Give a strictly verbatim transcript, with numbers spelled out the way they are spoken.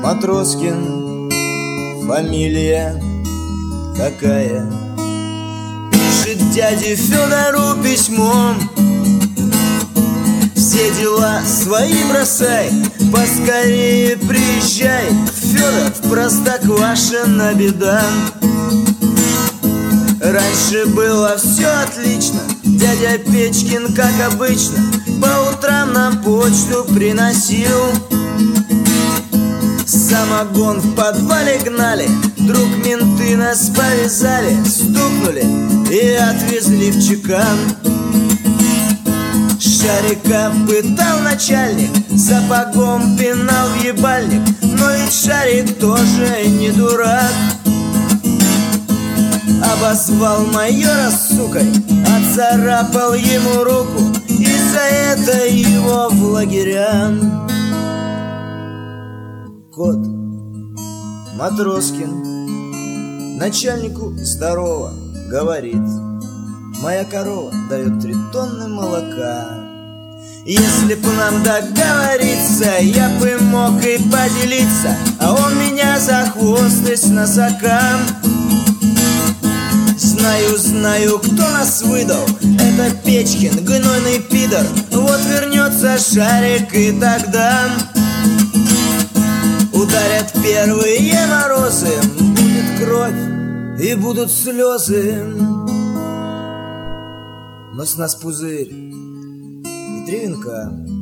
Матроскин, фамилия какая? Пишет дяде Федору письмо: все дела свои бросай, поскорее приезжай, Федор, в Простоквашино беда. Раньше было все отлично, дядя Печкин, как обычно, по утрам нам почту приносил. Самогон в подвале гнали, вдруг менты нас повязали, стукнули и отвезли в чекан. Шарика пытал начальник, сапогом пинал в ебальник, но ведь Шарик тоже не дурак. Обозвал майора сукой, отцарапал ему руку, и за это его в лагеря. Кот Матроскин начальнику здорово говорит: моя корова дает три тонны молока. Если б нам договориться, я бы мог и поделиться, а он меня за хвост и с носокам. Знаю, знаю, кто нас выдал, это Печкин, гнойный пидор. Вот вернется Шарик, и тогда ударят первые морозы, будет кровь и будут слезы. Но с нас пузырь и три венка.